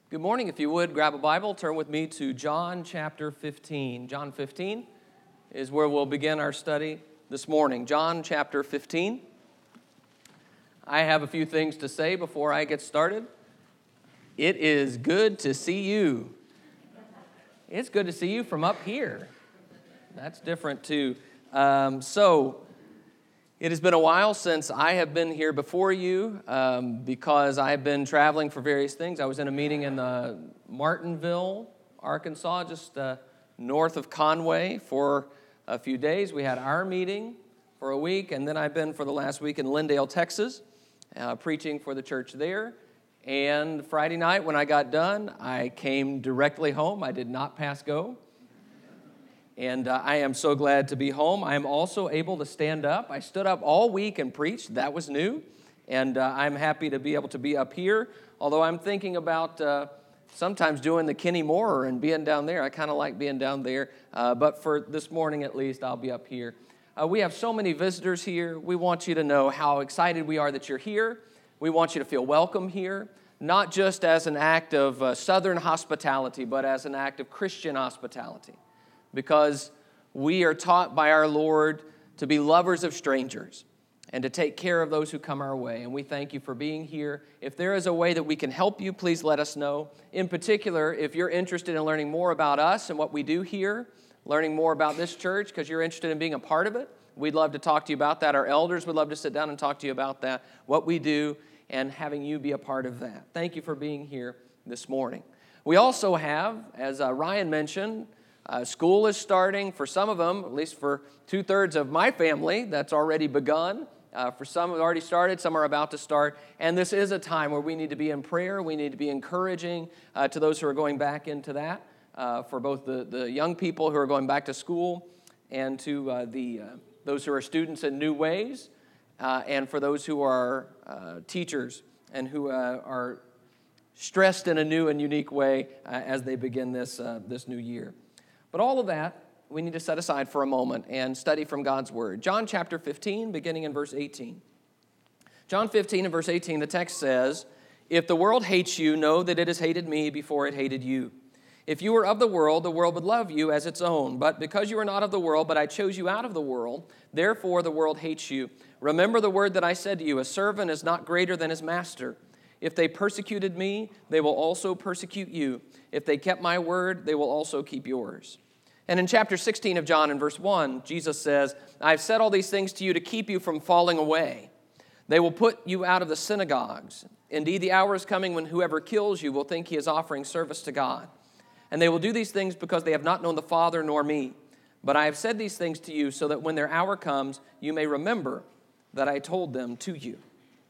Good morning. If you would, grab a Bible, turn with me to John chapter 15. John 15 is where we'll begin our study this morning. John chapter 15. I have a few things to say before I get started. It is good to see you. It's good to see you from up here. That's different too. It has been a while since I have been here before you because I've been traveling for various things. I was in a meeting in Martinville, Arkansas, just north of Conway for a few days. We had our meeting for a week, and then I've been for the last week in Lindale, Texas, preaching for the church there. And Friday night when I got done, I came directly home. I did not pass go. And I am so glad to be home. I am also able to stand up. I stood up all week and preached. That was new. And I'm happy to be able to be up here. Although I'm thinking about sometimes doing the Kenny Moore and being down there. I kind of like being down there. But for this morning at least, I'll be up here. We have so many visitors here. We want you to know how excited we are that you're here. We want you to feel welcome here. Not just as an act of Southern hospitality, but as an act of Christian hospitality. Because we are taught by our Lord to be lovers of strangers and to take care of those who come our way. And we thank you for being here. If there is a way that we can help you, please let us know. In particular, if you're interested in learning more about us and what we do here, learning more about this church because you're interested in being a part of it, we'd love to talk to you about that. Our elders would love to sit down and talk to you about that, what we do, and having you be a part of that. Thank you for being here this morning. We also have, as Ryan mentioned, school is starting for some of them, at least for 2/3 of my family, that's already begun. For some have already started, some are about to start. And this is a time where we need to be in prayer. We need to be encouraging to those who are going back into that, for both the young people who are going back to school and to those who are students in new ways, and for those who are teachers and who are stressed in a new and unique way as they begin this new year. But all of that, we need to set aside for a moment and study from God's Word. John chapter 15, beginning in verse 18. John 15 and verse 18, the text says, "If the world hates you, know that it has hated me before it hated you. If you were of the world would love you as its own. But because you are not of the world, but I chose you out of the world, therefore the world hates you. Remember the word that I said to you, a servant is not greater than his master. If they persecuted me, they will also persecute you. If they kept my word, they will also keep yours." And in chapter 16 of John, in verse 1, Jesus says, "I've said all these things to you to keep you from falling away. They will put you out of the synagogues. Indeed, the hour is coming when whoever kills you will think he is offering service to God. And they will do these things because they have not known the Father nor me. But I have said these things to you so that when their hour comes, you may remember that I told them to you."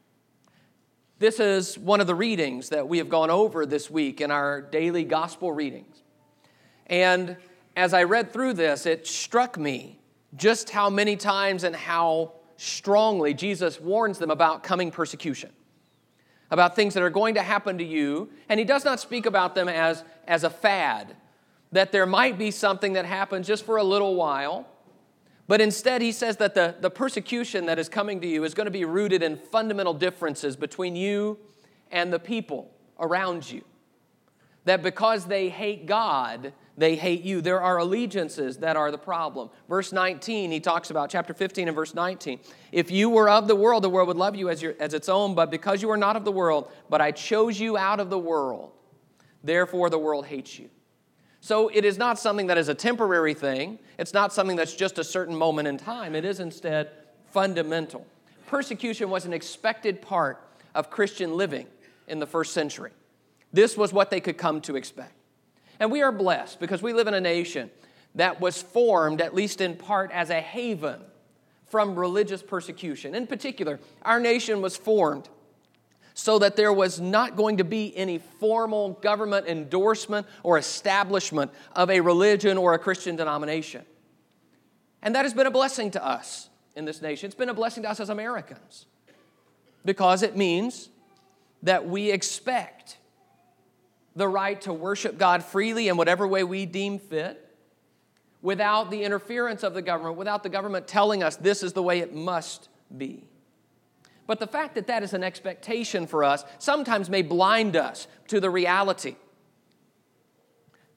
This is one of the readings that we have gone over this week in our daily gospel readings. And as I read through this, it struck me just how many times and how strongly Jesus warns them about coming persecution, about things that are going to happen to you. And he does not speak about them as a fad, that there might be something that happens just for a little while. But instead, he says that the persecution that is coming to you is going to be rooted in fundamental differences between you and the people around you. That because they hate God, they hate you. There are allegiances that are the problem. Verse 19, he talks about, chapter 15 and verse 19. "If you were of the world would love you as its own. But because you are not of the world, but I chose you out of the world, therefore the world hates you." So it is not something that is a temporary thing. It's not something that's just a certain moment in time. It is instead fundamental. Persecution was an expected part of Christian living in the first century. This was what they could come to expect. And we are blessed because we live in a nation that was formed, at least in part, as a haven from religious persecution. In particular, our nation was formed so that there was not going to be any formal government endorsement or establishment of a religion or a Christian denomination. And that has been a blessing to us in this nation. It's been a blessing to us as Americans because it means that we expect the right to worship God freely in whatever way we deem fit, without the interference of the government, without the government telling us this is the way it must be. But the fact that that is an expectation for us sometimes may blind us to the reality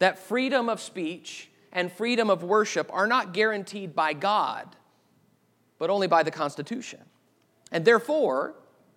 that freedom of speech and freedom of worship are not guaranteed by God, but only by the Constitution. And therefore,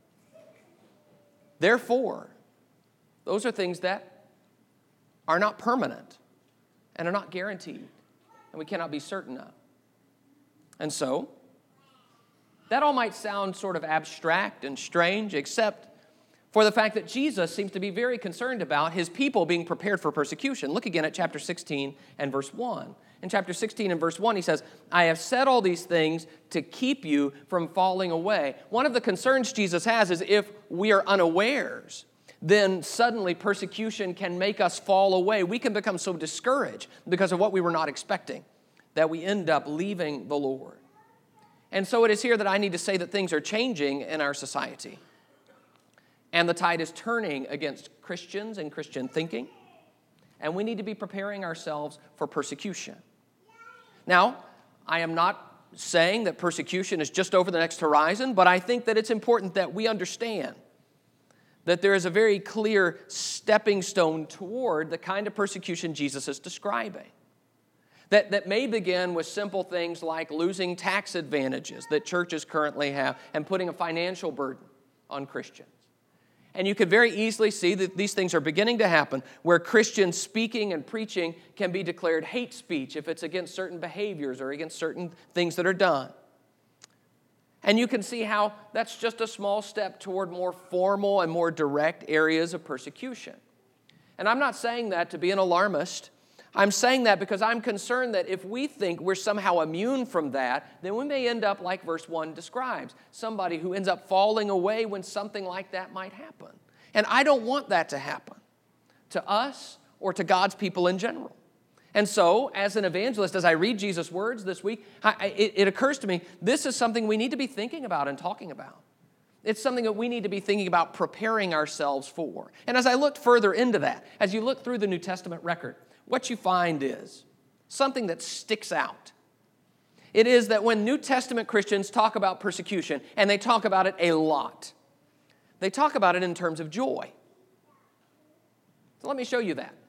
those are things that are not permanent and are not guaranteed, and we cannot be certain of. And so, that all might sound sort of abstract and strange, except for the fact that Jesus seems to be very concerned about his people being prepared for persecution. Look again at chapter 16 and verse 1. In chapter 16 and verse 1, he says, I have said all these things to keep you from falling away. One of the concerns Jesus has is if we are unawares, then suddenly persecution can make us fall away. We can become so discouraged because of what we were not expecting that we end up leaving the Lord. And so it is here that I need to say that things are changing in our society. And the tide is turning against Christians and Christian thinking. And we need to be preparing ourselves for persecution. Now, I am not saying that persecution is just over the next horizon, but I think that it's important that we understand that there is a very clear stepping stone toward the kind of persecution Jesus is describing. That may begin with simple things like losing tax advantages that churches currently have and putting a financial burden on Christians. And you could very easily see that these things are beginning to happen where Christian speaking and preaching can be declared hate speech if it's against certain behaviors or against certain things that are done. And you can see how that's just a small step toward more formal and more direct areas of persecution. And I'm not saying that to be an alarmist. I'm saying that because I'm concerned that if we think we're somehow immune from that, then we may end up like verse 1 describes, somebody who ends up falling away when something like that might happen. And I don't want that to happen to us or to God's people in general. And so, as an evangelist, as I read Jesus' words this week, it occurs to me, this is something we need to be thinking about and talking about. It's something that we need to be thinking about preparing ourselves for. And as I looked further into that, as you look through the New Testament record, what you find is something that sticks out. It is that when New Testament Christians talk about persecution, and they talk about it a lot, they talk about it in terms of joy. So let me show you that.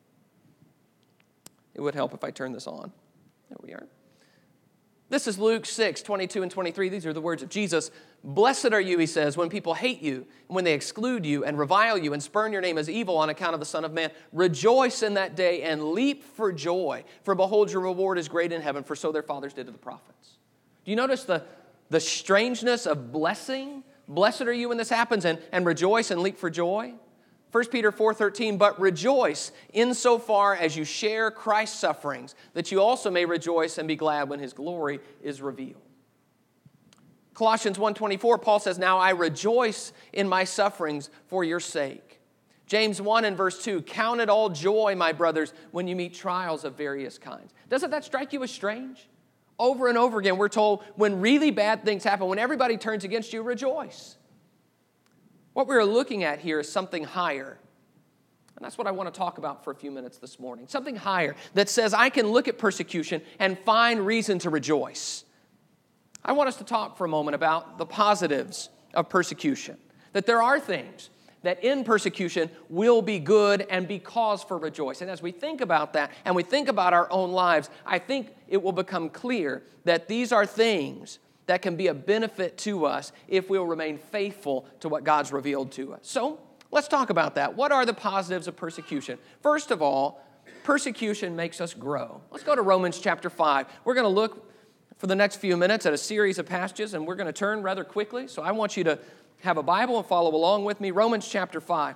It would help if I turn this on. There we are. This is Luke 6, 22 and 23. These are the words of Jesus. Blessed are you, he says, when people hate you, and when they exclude you and revile you and spurn your name as evil on account of the Son of Man. Rejoice in that day and leap for joy, for behold, your reward is great in heaven, for so their fathers did to the prophets. Do you notice the strangeness of blessing? Blessed are you when this happens, and rejoice and leap for joy. 1 Peter 4:13, but rejoice insofar as you share Christ's sufferings, that you also may rejoice and be glad when his glory is revealed. Colossians 1:24, Paul says, now I rejoice in my sufferings for your sake. James 1 and verse 2, count it all joy, my brothers, when you meet trials of various kinds. Doesn't that strike you as strange? Over and over again, we're told when really bad things happen, when everybody turns against you, rejoice. What we're looking at here is something higher. And that's what I want to talk about for a few minutes this morning. Something higher that says I can look at persecution and find reason to rejoice. I want us to talk for a moment about the positives of persecution. That there are things that in persecution will be good and be cause for rejoice. And as we think about that and we think about our own lives, I think it will become clear that these are things that can be a benefit to us if we'll remain faithful to what God's revealed to us. So, let's talk about that. What are the positives of persecution? First of all, persecution makes us grow. Let's go to Romans chapter 5. We're going to look for the next few minutes at a series of passages, and we're going to turn rather quickly. So I want you to have a Bible and follow along with me. Romans chapter 5.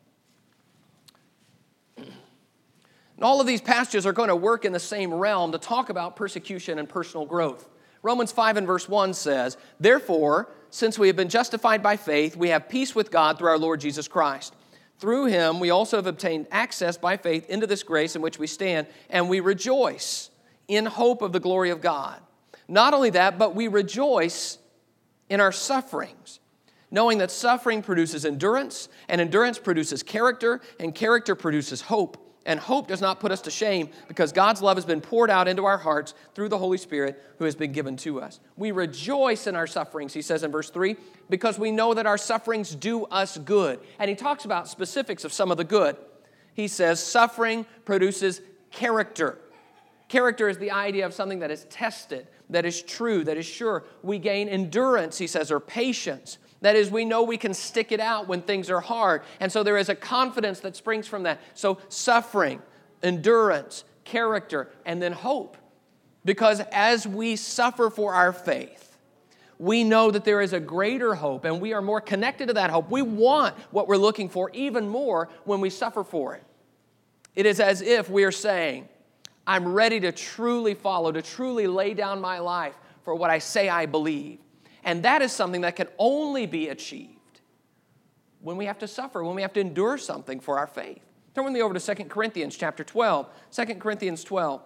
And all of these passages are going to work in the same realm to talk about persecution and personal growth. Romans 5 and verse 1 says, therefore, since we have been justified by faith, we have peace with God through our Lord Jesus Christ. Through him, we also have obtained access by faith into this grace in which we stand, and we rejoice in hope of the glory of God. Not only that, but we rejoice in our sufferings, knowing that suffering produces endurance, and endurance produces character, and character produces hope. And hope does not put us to shame because God's love has been poured out into our hearts through the Holy Spirit who has been given to us. We rejoice in our sufferings, he says in verse 3, because we know that our sufferings do us good. And he talks about specifics of some of the good. he says suffering produces character. Character is the idea of something that is tested, that is true, that is sure. We gain endurance, he says, or patience. That is, we know we can stick it out when things are hard. And so there is a confidence that springs from that. So suffering, endurance, character, and then hope. Because as we suffer for our faith, we know that there is a greater hope, and we are more connected to that hope. We want what we're looking for even more when we suffer for it. It is as if we are saying, I'm ready to truly follow, to truly lay down my life for what I say I believe. And that is something that can only be achieved when we have to suffer, when we have to endure something for our faith. Turn with me over to 2 Corinthians chapter 12. 2 Corinthians 12.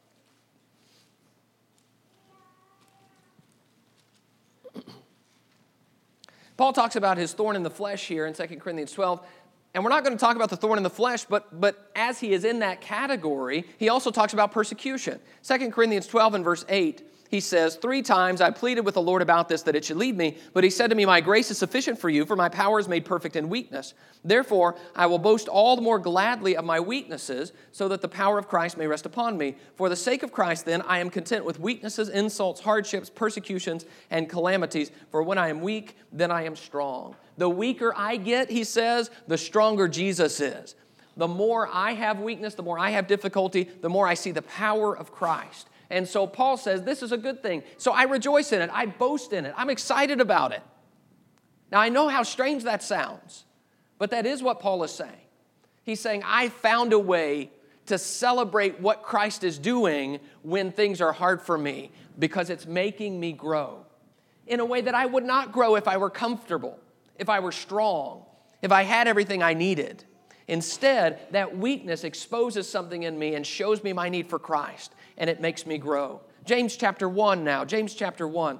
Paul talks about his thorn in the flesh here in 2 Corinthians 12. And we're not going to talk about the thorn in the flesh, but as he is in that category, he also talks about persecution. 2 Corinthians 12 and verse 8, he says, 3 times I pleaded with the Lord about this, that it should leave me. But he said to me, my grace is sufficient for you, for my power is made perfect in weakness. Therefore, I will boast all the more gladly of my weaknesses, so that the power of Christ may rest upon me. For the sake of Christ, then, I am content with weaknesses, insults, hardships, persecutions, and calamities. For when I am weak, then I am strong. The weaker I get, he says, the stronger Jesus is. The more I have weakness, the more I have difficulty, the more I see the power of Christ. And so Paul says, this is a good thing. So I rejoice in it. I boast in it. I'm excited about it. Now, I know how strange that sounds, but that is what Paul is saying. He's saying, I found a way to celebrate what Christ is doing when things are hard for me, because it's making me grow in a way that I would not grow if I were comfortable, if I were strong, if I had everything I needed. Instead, that weakness exposes something in me and shows me my need for Christ, and it makes me grow. James chapter 1 now. James chapter 1.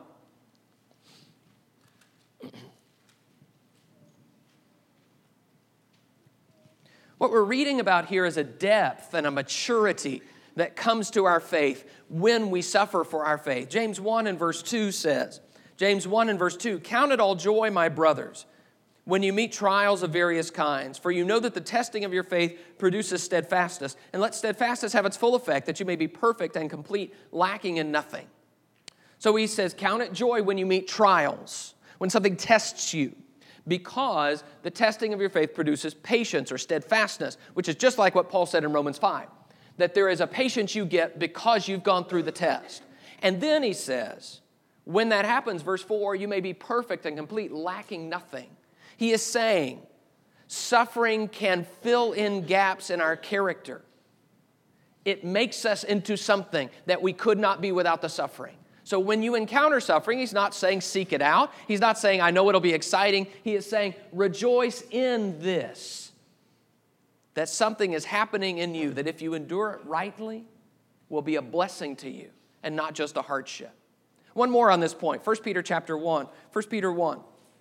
What we're reading about here is a depth and a maturity that comes to our faith when we suffer for our faith. James 1 and verse 2 says, James 1 and verse 2, count it all joy, my brothers, when you meet trials of various kinds, for you know that the testing of your faith produces steadfastness. And let steadfastness have its full effect, that you may be perfect and complete, lacking in nothing. So he says, count it joy when you meet trials, when something tests you, because the testing of your faith produces patience or steadfastness, which is just like what Paul said in Romans 5, that there is a patience you get because you've gone through the test. And then he says, when that happens, verse 4, you may be perfect and complete, lacking nothing. He is saying suffering can fill in gaps in our character. It makes us into something that we could not be without the suffering. So when you encounter suffering, he's not saying seek it out. He's not saying I know it'll be exciting. He is saying rejoice in this, that something is happening in you that if you endure it rightly will be a blessing to you and not just a hardship. One more on this point. 1 Peter chapter 1. 1 Peter 1.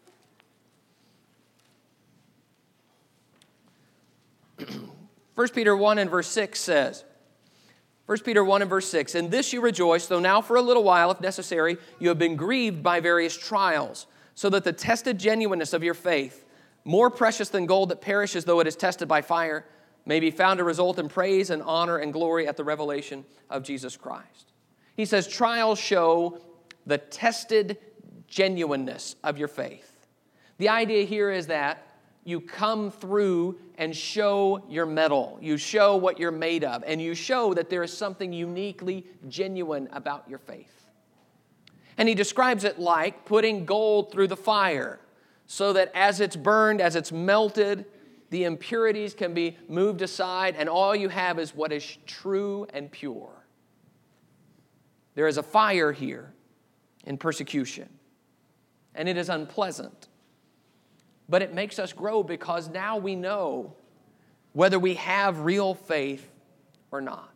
1 Peter 1 and verse 6 says, 1 Peter 1 and verse 6, in this you rejoice, though now for a little while, if necessary, you have been grieved by various trials, so that the tested genuineness of your faith, more precious than gold that perishes though it is tested by fire, may be found to result in praise and honor and glory at the revelation of Jesus Christ. He says trials show the tested genuineness of your faith. The idea here is that you come through and show your mettle. You show what you're made of. And you show that there is something uniquely genuine about your faith. And he describes it like putting gold through the fire so that as it's burned, as it's melted, the impurities can be moved aside and all you have is what is true and pure. There is a fire here in persecution. And it is unpleasant. But it makes us grow because now we know whether we have real faith or not.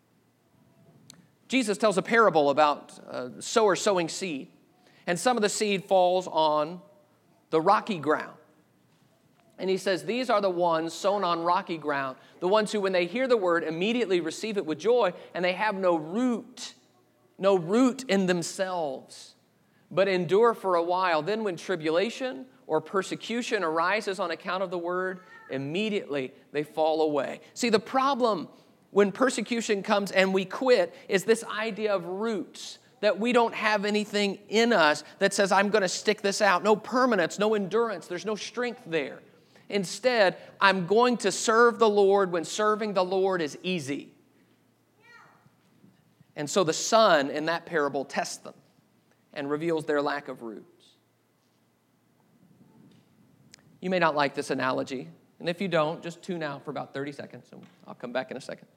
Jesus tells a parable about a sower sowing seed. And some of the seed falls on the rocky ground. And he says, these are the ones sown on rocky ground. The ones who, when they hear the word, immediately receive it with joy. And they have no root in themselves, but endure for a while. Then when tribulation or persecution arises on account of the word, immediately they fall away. See, the problem when persecution comes and we quit is this idea of roots, that we don't have anything in us that says, I'm going to stick this out. No permanence, no endurance. There's no strength there. Instead, I'm going to serve the Lord when serving the Lord is easy. And so the son in that parable tests them and reveals their lack of roots. You may not like this analogy, and if you don't, just tune out for about 30 seconds, and I'll come back in a second.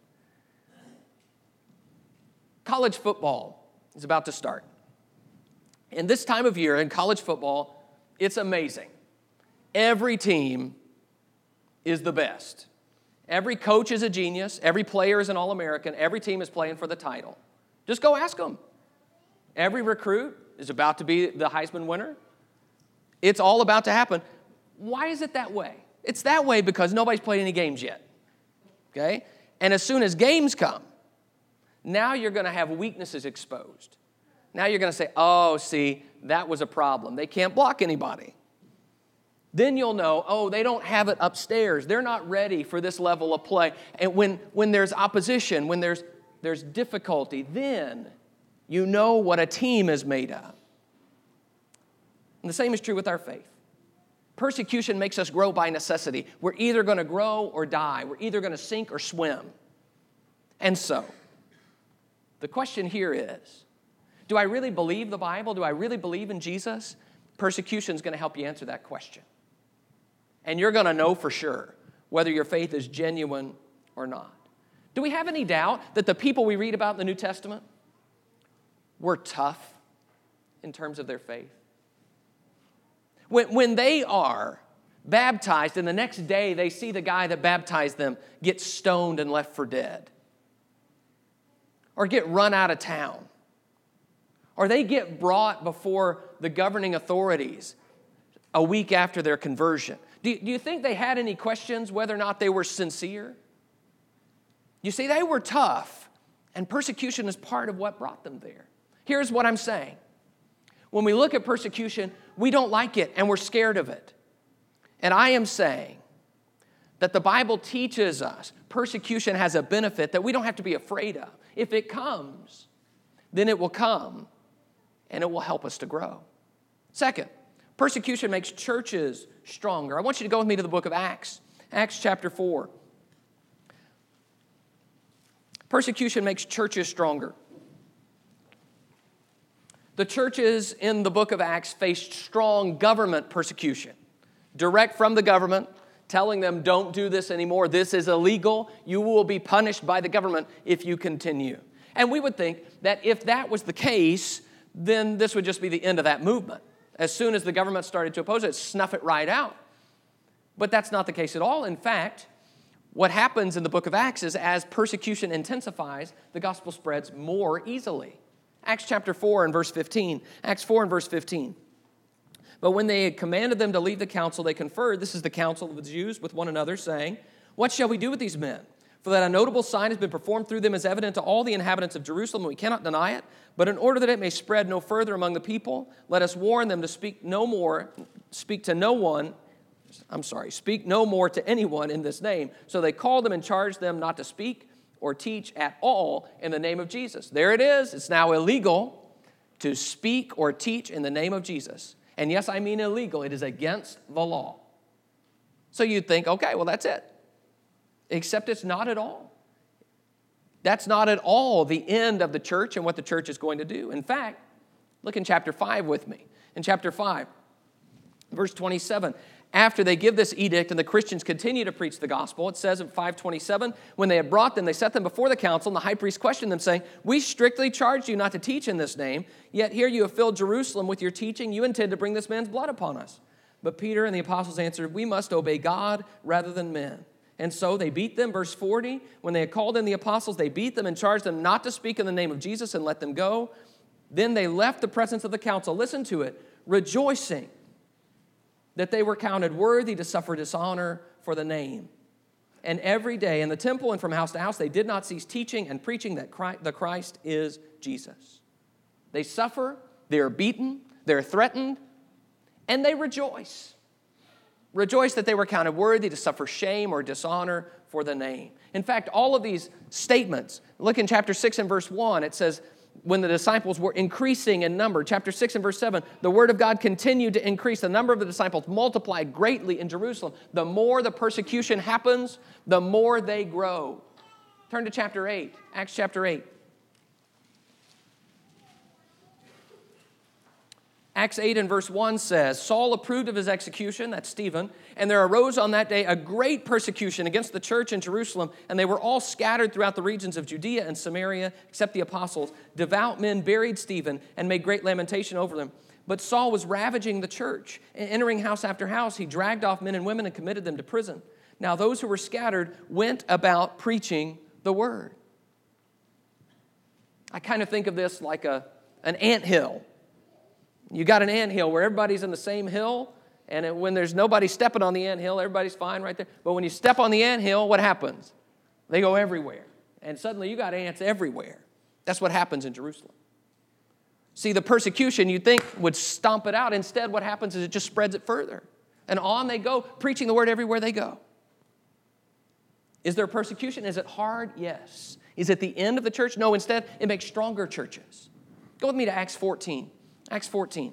College football is about to start. And this time of year in college football, it's amazing. Every team is the best. Every coach is a genius. Every player is an All-American. Every team is playing for the title. Just go ask them. Every recruit is about to be the Heisman winner. It's all about to happen. Why is it that way? It's that way because nobody's played any games yet. Okay? And as soon as games come, now you're going to have weaknesses exposed. Now you're going to say, oh, see, that was a problem. They can't block anybody. Then you'll know, oh, they don't have it upstairs. They're not ready for this level of play. And when there's opposition, when there's difficulty, then you know what a team is made of. And the same is true with our faith. Persecution makes us grow by necessity. We're either going to grow or die. We're either going to sink or swim. And so, the question here is, do I really believe the Bible? Do I really believe in Jesus? Persecution is going to help you answer that question. And you're going to know for sure whether your faith is genuine or not. Do we have any doubt that the people we read about in the New Testament were tough in terms of their faith? When they are baptized and the next day they see the guy that baptized them get stoned and left for dead, or get run out of town, or they get brought before the governing authorities a week after their conversion, do you think they had any questions whether or not they were sincere? You see, they were tough, and persecution is part of what brought them there. Here's what I'm saying. When we look at persecution, we don't like it, and we're scared of it. And I am saying that the Bible teaches us persecution has a benefit that we don't have to be afraid of. If it comes, then it will come, and it will help us to grow. Second, persecution makes churches stronger. I want you to go with me to the book of Acts, Acts chapter 4. Persecution makes churches stronger. The churches in the book of Acts faced strong government persecution, direct from the government, telling them, don't do this anymore. This is illegal. You will be punished by the government if you continue. And we would think that if that was the case, then this would just be the end of that movement. As soon as the government started to oppose it, snuff it right out. But that's not the case at all. In fact, what happens in the book of Acts is as persecution intensifies, the gospel spreads more easily. Acts chapter 4 and verse 15. Acts 4 and verse 15. But when they had commanded them to leave the council, they conferred, this is the council of the Jews, with one another, saying, what shall we do with these men? For that a notable sign has been performed through them is evident to all the inhabitants of Jerusalem, and we cannot deny it. But in order that it may spread no further among the people, let us warn them to speak no more to anyone in this name. So they called them and charged them not to speak or teach at all in the name of Jesus. There it is. It's now illegal to speak or teach in the name of Jesus. And yes, I mean illegal. It is against the law. So you'd think, okay, well, that's it. Except it's not at all. That's not at all the end of the church and what the church is going to do. In fact, look in chapter 5 with me. In chapter 5, verse 27, after they give this edict and the Christians continue to preach the gospel, it says in 5:27, when they had brought them, they set them before the council, and the high priest questioned them, saying, we strictly charged you not to teach in this name, yet here you have filled Jerusalem with your teaching. You intend to bring this man's blood upon us. But Peter and the apostles answered, we must obey God rather than men. And so they beat them, verse 40. When they had called in the apostles, they beat them and charged them not to speak in the name of Jesus and let them go. Then they left the presence of the council, listen to it, rejoicing that they were counted worthy to suffer dishonor for the name. And every day in the temple and from house to house, they did not cease teaching and preaching that the Christ is Jesus. They suffer, they're beaten, they're threatened, and they rejoice. Rejoice that they were counted worthy to suffer shame or dishonor for the name. In fact, all of these statements, look in chapter 6 and verse 1, it says, when the disciples were increasing in number, chapter 6 and verse 7, the word of God continued to increase. The number of the disciples multiplied greatly in Jerusalem. The more the persecution happens, the more they grow. Turn to chapter 8, Acts chapter 8. Acts 8 and verse 1 says, Saul approved of his execution, that's Stephen, and there arose on that day a great persecution against the church in Jerusalem, and they were all scattered throughout the regions of Judea and Samaria, except the apostles. Devout men buried Stephen and made great lamentation over them. But Saul was ravaging the church, and entering house after house, he dragged off men and women and committed them to prison. Now those who were scattered went about preaching the word. I kind of think of this like an anthill. You got an anthill where everybody's in the same hill, and when there's nobody stepping on the anthill, everybody's fine right there. But when you step on the anthill, what happens? They go everywhere. And suddenly you got ants everywhere. That's what happens in Jerusalem. See, the persecution you'd think would stomp it out. Instead, what happens is it just spreads it further. And on they go, preaching the word everywhere they go. Is there persecution? Is it hard? Yes. Is it the end of the church? No, instead, it makes stronger churches. Go with me to Acts 14. Acts 14.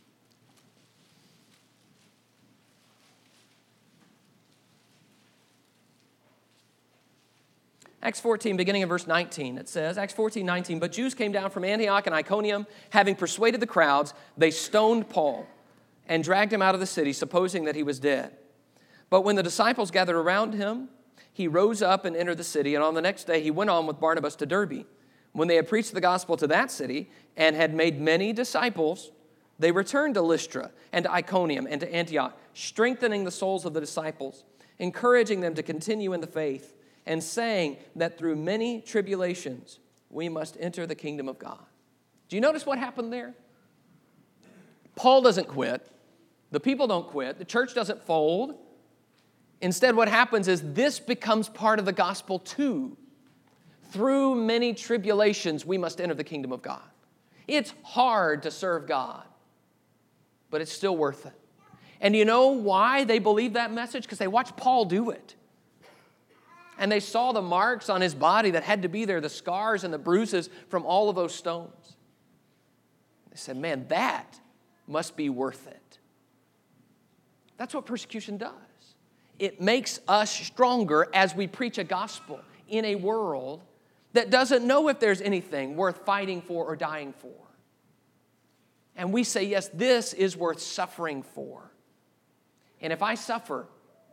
Acts 14, beginning in verse 19, it says, Acts 14, 19, but Jews came down from Antioch and Iconium, having persuaded the crowds, they stoned Paul and dragged him out of the city, supposing that he was dead. But when the disciples gathered around him, he rose up and entered the city, and on the next day he went on with Barnabas to Derbe. When they had preached the gospel to that city and had made many disciples, they returned to Lystra and to Iconium and to Antioch, strengthening the souls of the disciples, encouraging them to continue in the faith, and saying that through many tribulations we must enter the kingdom of God. Do you notice what happened there? Paul doesn't quit. The people don't quit. The church doesn't fold. Instead, what happens is this becomes part of the gospel too. Through many tribulations, we must enter the kingdom of God. It's hard to serve God, but it's still worth it. And you know why they believe that message? Because they watched Paul do it. And they saw the marks on his body that had to be there, the scars and the bruises from all of those stones. They said, man, that must be worth it. That's what persecution does. It makes us stronger as we preach a gospel in a world that doesn't know if there's anything worth fighting for or dying for. And we say, yes, this is worth suffering for. And if I suffer,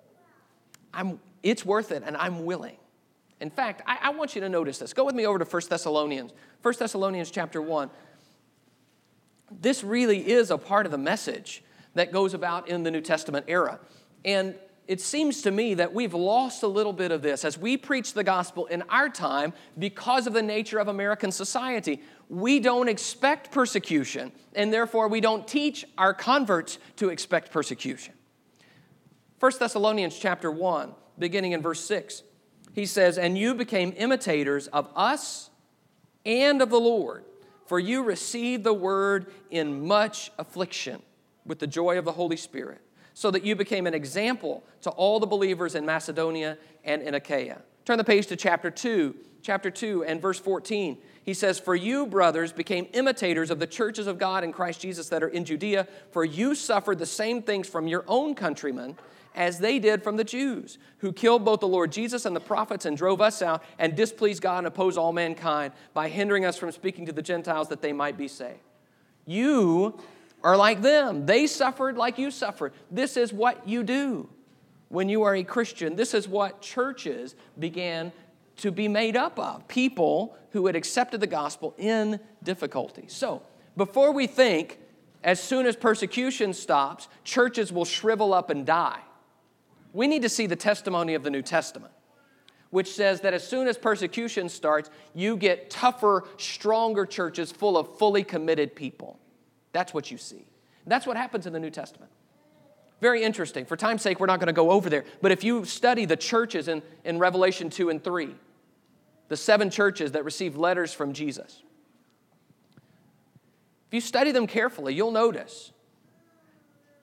it's worth it, and I'm willing. In fact, I want you to notice this. Go with me over to 1 Thessalonians. 1 Thessalonians chapter 1. This really is a part of the message that goes about in the New Testament era. And it seems to me that we've lost a little bit of this as we preach the gospel in our time because of the nature of American society. We don't expect persecution, and therefore we don't teach our converts to expect persecution. 1 Thessalonians chapter 1, beginning in verse 6, he says, and you became imitators of us and of the Lord, for you received the word in much affliction with the joy of the Holy Spirit, so that you became an example to all the believers in Macedonia and in Achaia. Turn the page to chapter 2 and verse 14. He says, for you, brothers, became imitators of the churches of God in Christ Jesus that are in Judea, for you suffered the same things from your own countrymen as they did from the Jews, who killed both the Lord Jesus and the prophets and drove us out and displeased God and opposed all mankind by hindering us from speaking to the Gentiles that they might be saved. You are like them. They suffered like you suffered. This is what you do when you are a Christian. This is what churches began to be made up of. People who had accepted the gospel in difficulty. So, before we think, as soon as persecution stops, churches will shrivel up and die, we need to see the testimony of the New Testament, which says that as soon as persecution starts, you get tougher, stronger churches full of fully committed people. That's what you see. That's what happens in the New Testament. Very interesting. For time's sake, we're not going to go over there. But if you study the churches in Revelation 2 and 3, the 7 churches that received letters from Jesus, if you study them carefully, you'll notice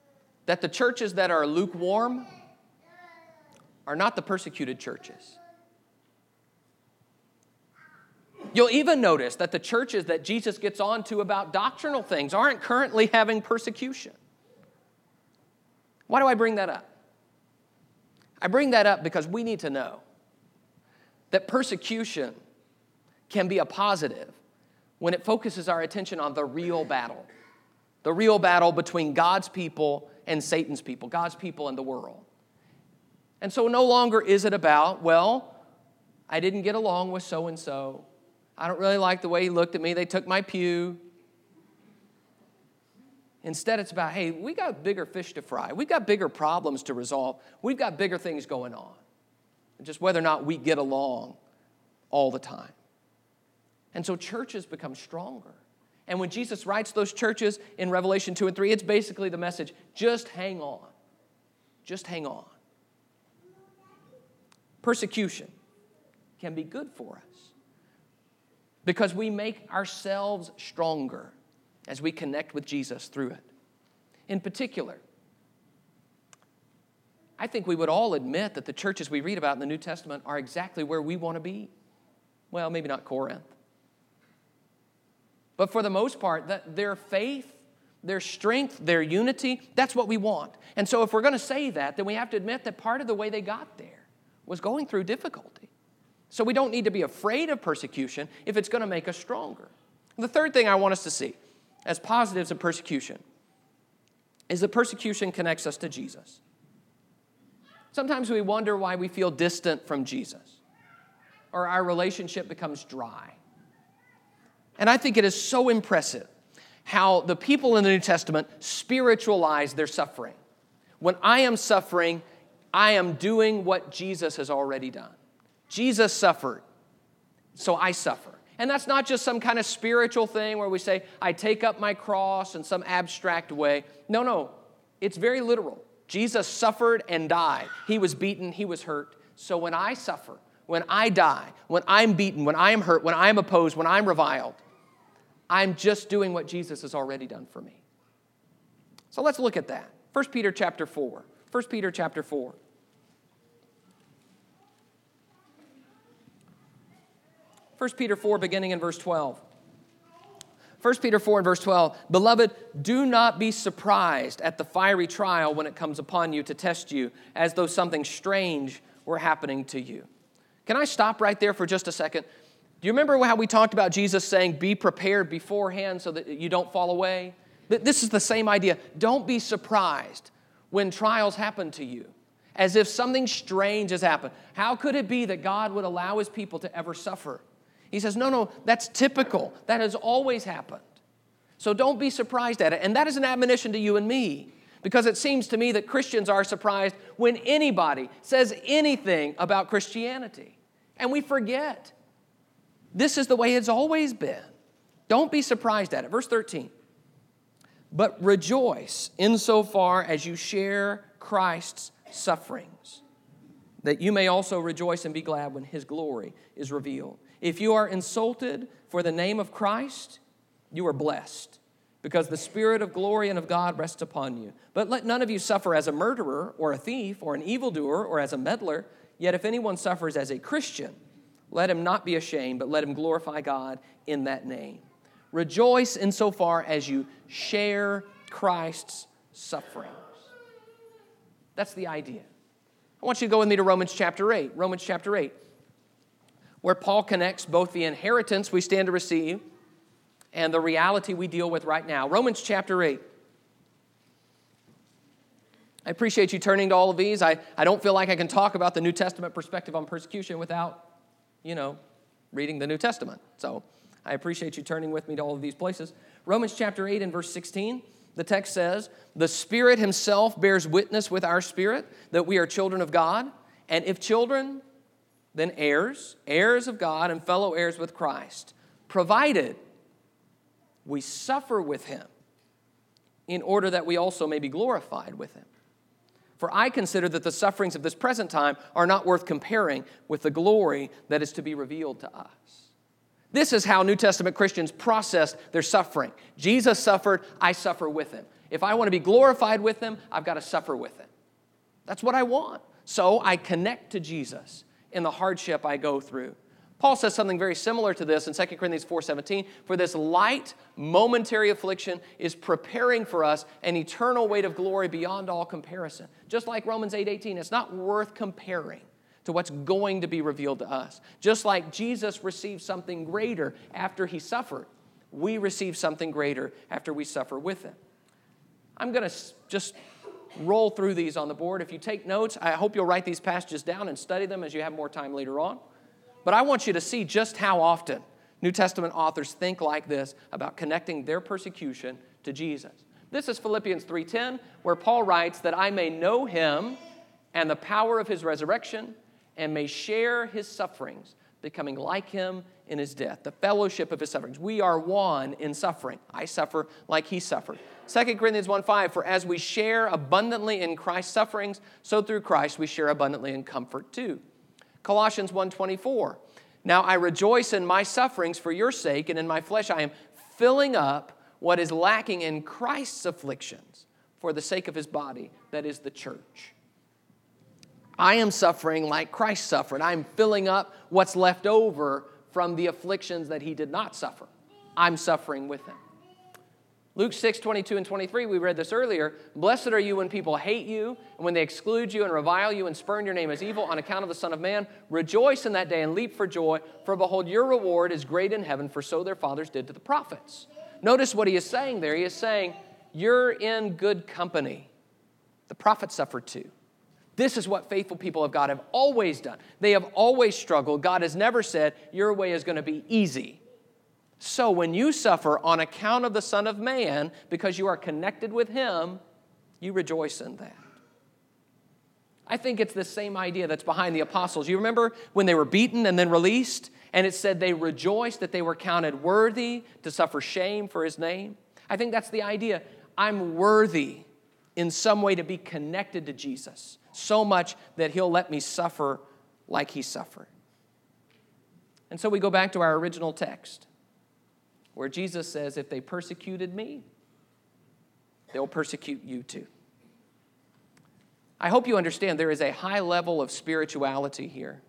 that the churches that are lukewarm are not the persecuted churches. You'll even notice that the churches that Jesus gets on to about doctrinal things aren't currently having persecution. Why do I bring that up? I bring that up because we need to know that persecution can be a positive when it focuses our attention on the real battle between God's people and Satan's people, God's people and the world. And so no longer is it about, well, I didn't get along with so-and-so. I don't really like the way he looked at me. They took my pew. Instead, it's about, hey, we got bigger fish to fry. We've got bigger problems to resolve. We've got bigger things going on. Just whether or not we get along all the time. And so churches become stronger. And when Jesus writes those churches in Revelation 2 and 3, it's basically the message, just hang on. Just hang on. Persecution can be good for us because we make ourselves stronger as we connect with Jesus through it. In particular, I think we would all admit that the churches we read about in the New Testament are exactly where we want to be. Well, maybe not Corinth. But for the most part, their faith, their strength, their unity, that's what we want. And so if we're going to say that, then we have to admit that part of the way they got there was going through difficulty. So we don't need to be afraid of persecution if it's going to make us stronger. The third thing I want us to see as positives of persecution is that persecution connects us to Jesus. Sometimes we wonder why we feel distant from Jesus or our relationship becomes dry. And I think it is so impressive how the people in the New Testament spiritualize their suffering. When I am suffering, I am doing what Jesus has already done. Jesus suffered, so I suffer. And that's not just some kind of spiritual thing where we say, I take up my cross in some abstract way. No, it's very literal. Jesus suffered and died. He was beaten, he was hurt. So when I suffer, when I die, when I'm beaten, when I'm hurt, when I'm opposed, when I'm reviled, I'm just doing what Jesus has already done for me. So let's look at that. 1 Peter chapter 4. 1 Peter chapter 4. 1 Peter 4, beginning in verse 12. 1 Peter 4 and verse 12, Beloved, do not be surprised at the fiery trial when it comes upon you to test you, as though something strange were happening to you. Can I stop right there for just a second? Do you remember how we talked about Jesus saying, be prepared beforehand so that you don't fall away? This is the same idea. Don't be surprised when trials happen to you, as if something strange has happened. How could it be that God would allow his people to ever suffer? He says, no, that's typical. That has always happened. So don't be surprised at it. And that is an admonition to you and me, because it seems to me that Christians are surprised when anybody says anything about Christianity. And we forget. This is the way it's always been. Don't be surprised at it. Verse 13. But rejoice insofar as you share Christ's sufferings, that you may also rejoice and be glad when his glory is revealed. If you are insulted for the name of Christ, you are blessed, because the Spirit of glory and of God rests upon you. But let none of you suffer as a murderer or a thief or an evildoer or as a meddler. Yet if anyone suffers as a Christian, let him not be ashamed, but let him glorify God in that name. Rejoice insofar as you share Christ's sufferings. That's the idea. I want you to go with me to Romans chapter 8. Romans chapter 8. Where Paul connects both the inheritance we stand to receive and the reality we deal with right now. Romans chapter 8. I appreciate you turning to all of these. I don't feel like I can talk about the New Testament perspective on persecution without, reading the New Testament. So I appreciate you turning with me to all of these places. Romans chapter 8 and verse 16, the text says, The Spirit himself bears witness with our spirit that we are children of God, and if children, then heirs, heirs of God and fellow heirs with Christ, provided we suffer with him in order that we also may be glorified with him. For I consider that the sufferings of this present time are not worth comparing with the glory that is to be revealed to us. This is how New Testament Christians process their suffering. Jesus suffered, I suffer with him. If I want to be glorified with him, I've got to suffer with him. That's what I want. So I connect to Jesus in the hardship I go through. Paul says something very similar to this in 2 Corinthians 4:17. For this light, momentary affliction is preparing for us an eternal weight of glory beyond all comparison. Just like Romans 8:18, it's not worth comparing to what's going to be revealed to us. Just like Jesus received something greater after he suffered, we receive something greater after we suffer with him. I'm going to just roll through these on the board. If you take notes, I hope you'll write these passages down and study them as you have more time later on. But I want you to see just how often New Testament authors think like this about connecting their persecution to Jesus. This is Philippians 3:10, where Paul writes that I may know him and the power of his resurrection and may share his sufferings, becoming like him in his death, the fellowship of his sufferings. We are one in suffering. I suffer like he suffered. 2 Corinthians 1:5, for as we share abundantly in Christ's sufferings, so through Christ we share abundantly in comfort too. Colossians 1:24, now I rejoice in my sufferings for your sake, and in my flesh I am filling up what is lacking in Christ's afflictions for the sake of his body, that is the church. I am suffering like Christ suffered. I'm filling up what's left over from the afflictions that he did not suffer. I'm suffering with him. Luke 6:22 and 23, we read this earlier. Blessed are you when people hate you, and when they exclude you and revile you and spurn your name as evil on account of the Son of Man. Rejoice in that day and leap for joy, for behold, your reward is great in heaven, for so their fathers did to the prophets. Notice what he is saying there. He is saying, you're in good company. The prophets suffered too. This is what faithful people of God have always done. They have always struggled. God has never said, your way is going to be easy. So when you suffer on account of the Son of Man, because you are connected with him, you rejoice in that. I think it's the same idea that's behind the apostles. You remember when they were beaten and then released, and it said they rejoiced that they were counted worthy to suffer shame for his name? I think that's the idea. I'm worthy in some way to be connected to Jesus, so much that he'll let me suffer like he suffered. And so we go back to our original text, where Jesus says, if they persecuted me, they'll persecute you too. I hope you understand there is a high level of spirituality here.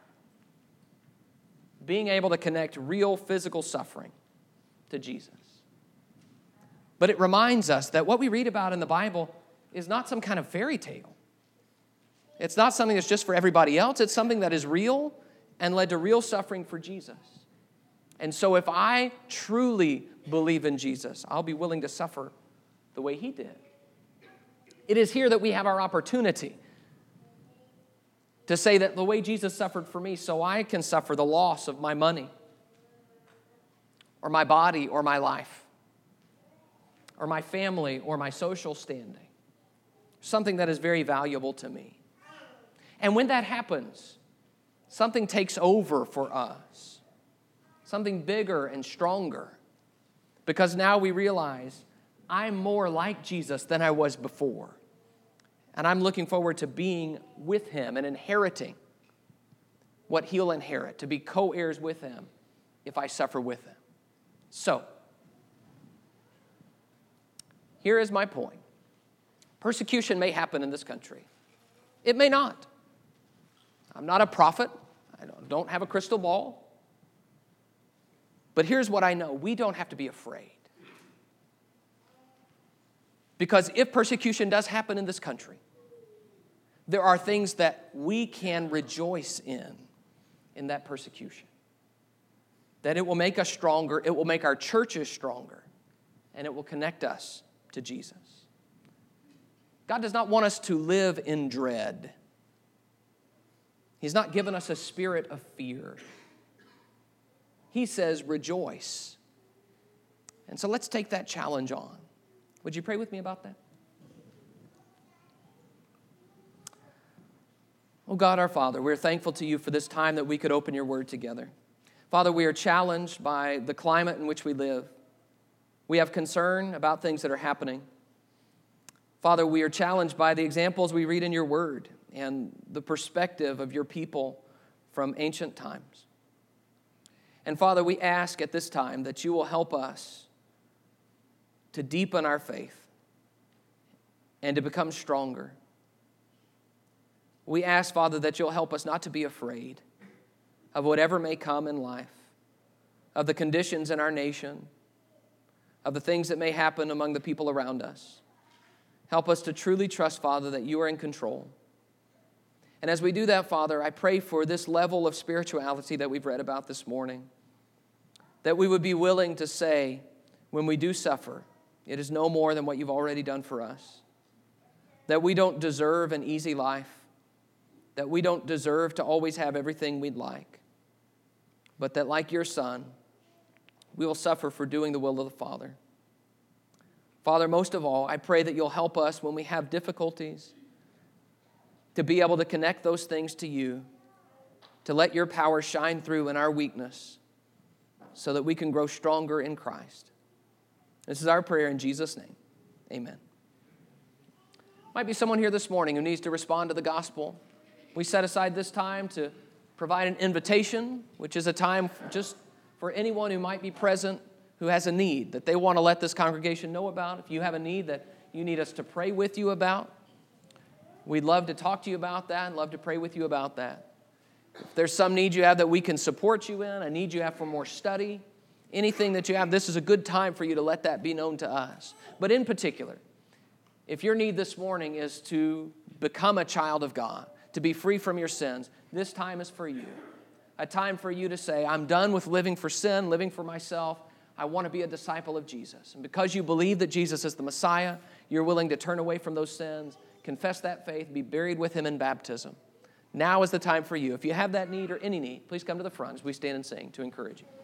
Being able to connect real physical suffering to Jesus. But it reminds us that what we read about in the Bible is not some kind of fairy tale. It's not something that's just for everybody else. It's something that is real and led to real suffering for Jesus. And so if I truly believe in Jesus, I'll be willing to suffer the way he did. It is here that we have our opportunity to say that the way Jesus suffered for me, so I can suffer the loss of my money or my body or my life or my family or my social standing, something that is very valuable to me. And when that happens, something takes over for us. Something bigger and stronger. Because now we realize I'm more like Jesus than I was before. And I'm looking forward to being with him and inheriting what he'll inherit, to be co-heirs with him if I suffer with him. So, here is my point. Persecution may happen in this country. It may not. I'm not a prophet. I don't have a crystal ball. But here's what I know. We don't have to be afraid. Because if persecution does happen in this country, there are things that we can rejoice in that persecution. That it will make us stronger, it will make our churches stronger, and it will connect us to Jesus. God does not want us to live in dread. He's not given us a spirit of fear. He says, rejoice. And so let's take that challenge on. Would you pray with me about that? Oh God, our Father, we're thankful to you for this time that we could open your word together. Father, we are challenged by the climate in which we live. We have concern about things that are happening. Father, we are challenged by the examples we read in your word and the perspective of your people from ancient times. And Father, we ask at this time that you will help us to deepen our faith, and to become stronger. We ask, Father, that you'll help us not to be afraid of whatever may come in life, of the conditions in our nation, of the things that may happen among the people around us. Help us to truly trust, Father, that you are in control. And as we do that, Father, I pray for this level of spirituality that we've read about this morning, that we would be willing to say, when we do suffer, it is no more than what you've already done for us, that we don't deserve an easy life, that we don't deserve to always have everything we'd like, but that like your Son, we will suffer for doing the will of the Father. Father, most of all, I pray that you'll help us when we have difficulties to be able to connect those things to you, to let your power shine through in our weakness so that we can grow stronger in Christ. This is our prayer in Jesus' name. Amen. Might be someone here this morning who needs to respond to the gospel. We set aside this time to provide an invitation, which is a time just for anyone who might be present who has a need that they want to let this congregation know about. If you have a need that you need us to pray with you about, we'd love to talk to you about that and love to pray with you about that. If there's some need you have that we can support you in, a need you have for more study, anything that you have, this is a good time for you to let that be known to us. But in particular, if your need this morning is to become a child of God, to be free from your sins, this time is for you. A time for you to say, I'm done with living for sin, living for myself. I want to be a disciple of Jesus. And because you believe that Jesus is the Messiah, you're willing to turn away from those sins, confess that faith, be buried with him in baptism. Now is the time for you. If you have that need or any need, please come to the front as we stand and sing to encourage you.